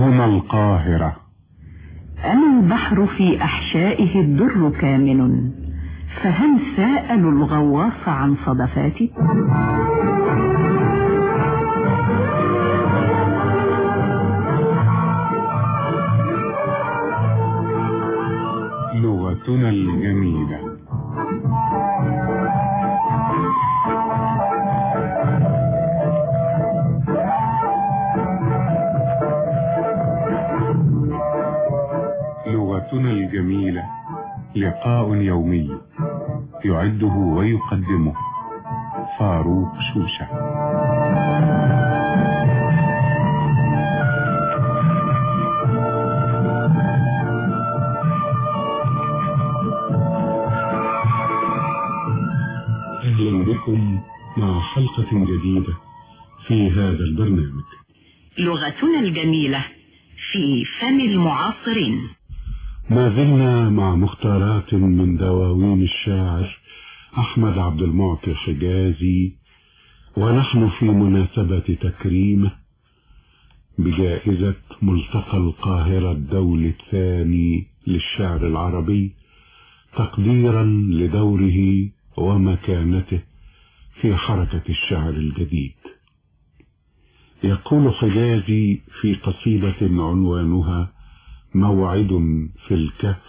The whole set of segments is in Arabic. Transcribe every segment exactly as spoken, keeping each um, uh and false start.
هنا القاهرة. أنا البحر في أحشائه الدر كامن، فهل سألوا الغواص عن صدفاتي؟ لغتنا الجميلة. لغتنا الجميلة لقاء يومي يعده ويقدمه فاروق شوشة. أهلا بكم مع حلقة جديدة في هذا البرنامج لغتنا الجميلة في فم المعاصرين. ما زلنا مع مختارات من دواوين الشاعر أحمد عبد المعطي حجازي، ونحن في مناسبة تكريمه بجائزة ملتقى القاهرة الدولي الثاني للشعر العربي، تقديرا لدوره ومكانته في حركة الشعر الجديد. يقول حجازي في قصيدة عنوانها موعد في الكهف: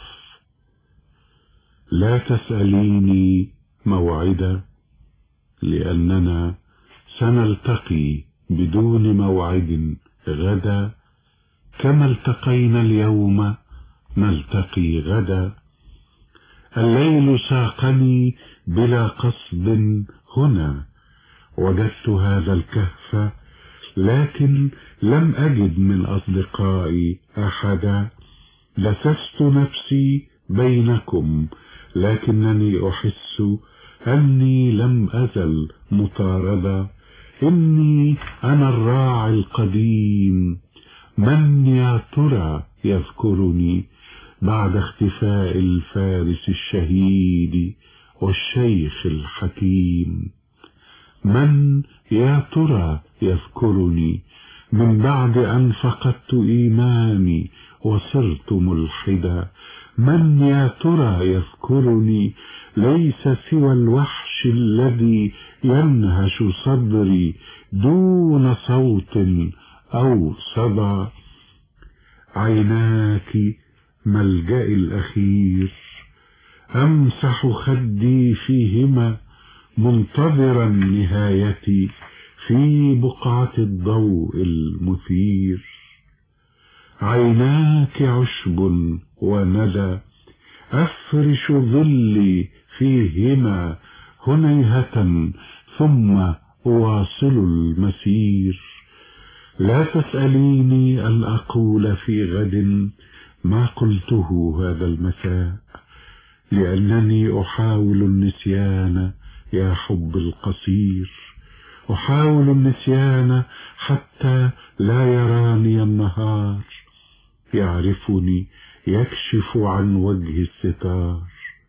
لا تسأليني موعدا لأننا سنلتقي بدون موعد غدا، كما التقينا اليوم نلتقي غدا. الليل ساقني بلا قصد هنا، وجدت هذا الكهف لكن لم أجد من أصدقائي أحدا. لسست نفسي بينكم لكنني أحس أني لم أزل مطاردا. إني أنا الراعي القديم، من يا ترى يذكرني بعد اختفاء الفارس الشهيد والشيخ الحكيم؟ من يا ترى يذكرني من بعد أن فقدت إيماني وصرت ملحدا؟ من يا ترى يذكرني ليس سوى الوحش الذي ينهش صدري دون صوت أو صدى؟ عيناك ملجئي الأخير، أمسح خدي فيهما منتظرا نهايتي في بقعة الضوء المثير. عيناك عشب وندى، أفرش ظلي فيهما هنيهة ثم أواصل المسير. لا تسأليني أن أقول في غد ما قلته هذا المساء، لأنني أحاول النسيان يا حب القصير. أحاول النسيان حتى لا يراني النهار، يعرفني يكشف عن وجه الستار.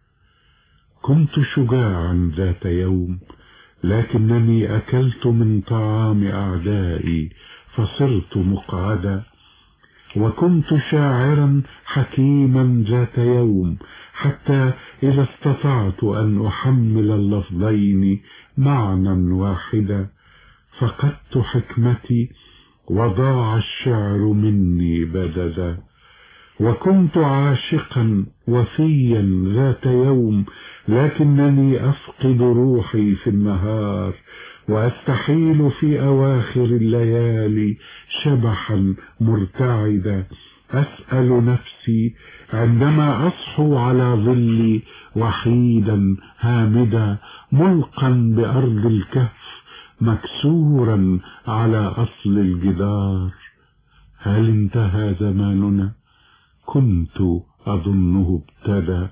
كنت شجاعا ذات يوم لكنني أكلت من طعام أعدائي فصرت مقعدا. وكنت شاعرا حكيما ذات يوم حتى إذا استطعت أن أحمل اللفظين معنى واحدا فقدت حكمتي وضاع الشعر مني بددا. وكنت عاشقا وفيا ذات يوم لكنني أفقد روحي في النهار، وأستحيل في أواخر الليالي شبحا مرتعدا. أسأل نفسي عندما أصحو على ظلي وحيدا هامدا، ملقا بأرض الكهف مكسورا على أصل الجدار: هل انتهى زماننا؟ كنت أظنه ابتدى.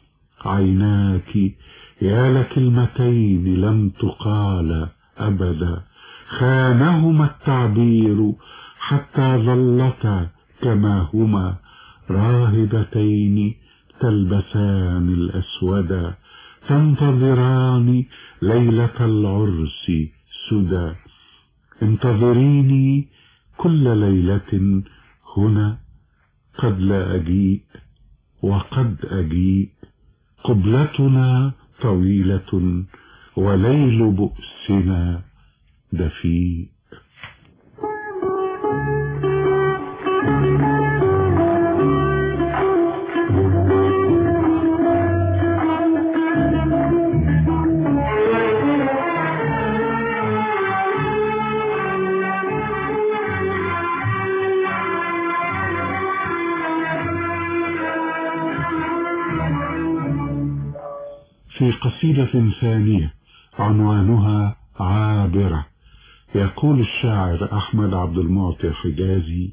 عيناك يا لكلمتين لم تقال أبدا، خانهما التعبير حتى ظلتا كما هما راهبتين تلبسان الأسودا، تنتظران ليلة العرس سدى. انتظريني كل ليلة هنا قد لا أجيء وقد أجيء، قبلتنا طويلة وليل بؤسنا دفيء. في قصيدة ثانية عنوانها عابرة يقول الشاعر أحمد عبد المعطي حجازي: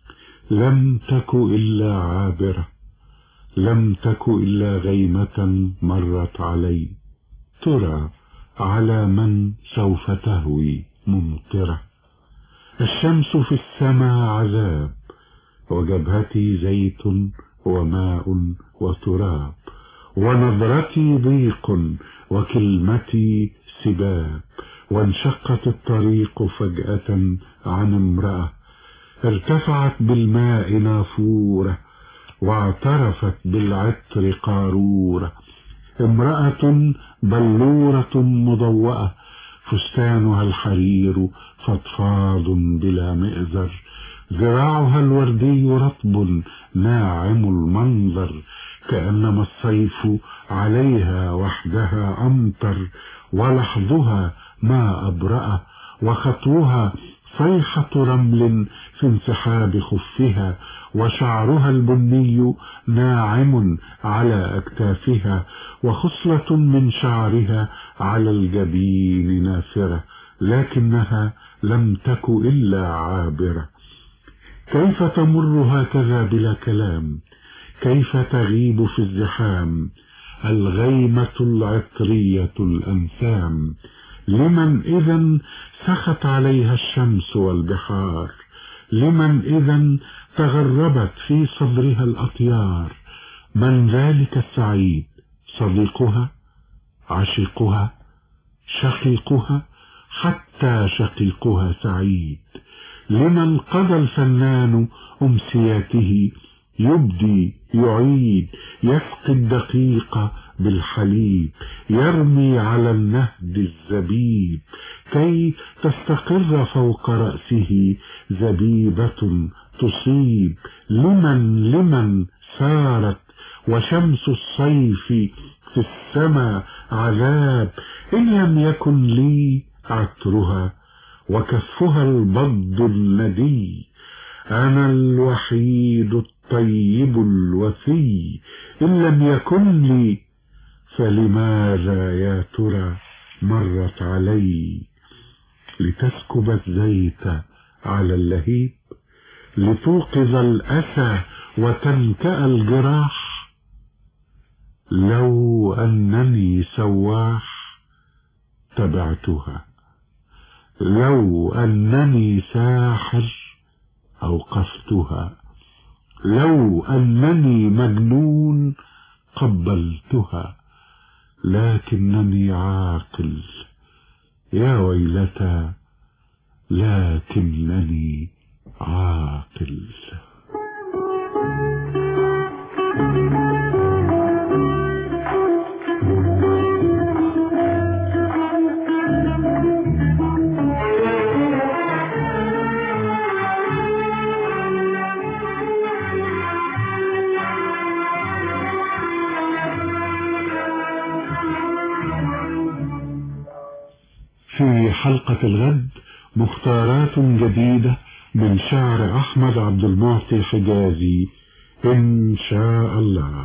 لم تك إلا عابرة، لم تك إلا غيمة مرت علي، ترى على من سوف تهوي ممطرة. الشمس في السماء عذاب، وجبهتي زيت وماء وتراب، ونظرتي ضيق وكلمتي سباب، وانشقت الطريق فجأة عن امرأة، ارتفعت بالماء نافورة، واعترفت بالعطر قارورة. امرأة بلورة مضوأة، فستانها الحرير فضفاض بلا مئزر، ذراعها الوردي رطب ناعم المنظر، كأنما الصيف عليها وحدها أمطر، ولحظها ما أبرأ، وخطوها صيحة رمل في انسحاب خفها، وشعرها البني ناعم على أكتافها، وخصلة من شعرها على الجبين نافرة، لكنها لم تك إلا عابرة. كيف تمر هكذا بلا كلام؟ كيف تغيب في الزحام الغيمة العطرية الأنسام؟ لمن إذن سخت عليها الشمس والبحار؟ لمن إذن تغربت في صدرها الأطيار؟ من ذلك السعيد؟ صديقها؟ عشيقها؟ شقيقها؟ حتى شقيقها سعيد. لمن قضى الفنان أمسياته يبدي يعيد، يسقي الدقيق بالحليب، يرمي على النهد الزبيب، كي تستقر فوق رأسه زبيبة تصيب. لمن لمن سارت وشمس الصيف في السماء عذاب، إن لم يكن لي عطرها وكفها البض الندي. أنا الوحيد الطيب الوفي، إن لم يكن لي فلماذا يا ترى مرت علي؟ لتسكب الزيت على اللهيب، لتوقظ الأسى وتنكأ الجراح. لو أنني سواح تبعتها، لو أنني ساحر أوقفتها، لو أنني مجنون قبلتها، لكنني عاقل يا ويلتى، لكنني عاقل. في حلقة الغد مختارات جديدة من شعر أحمد عبد المعطي حجازي إن شاء الله.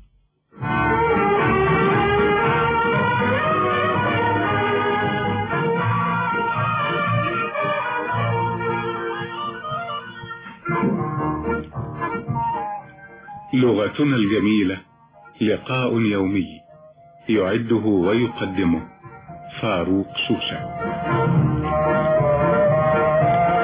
لغتنا الجميلة لقاء يومي، يعده ويقدمه فاروق شوشة.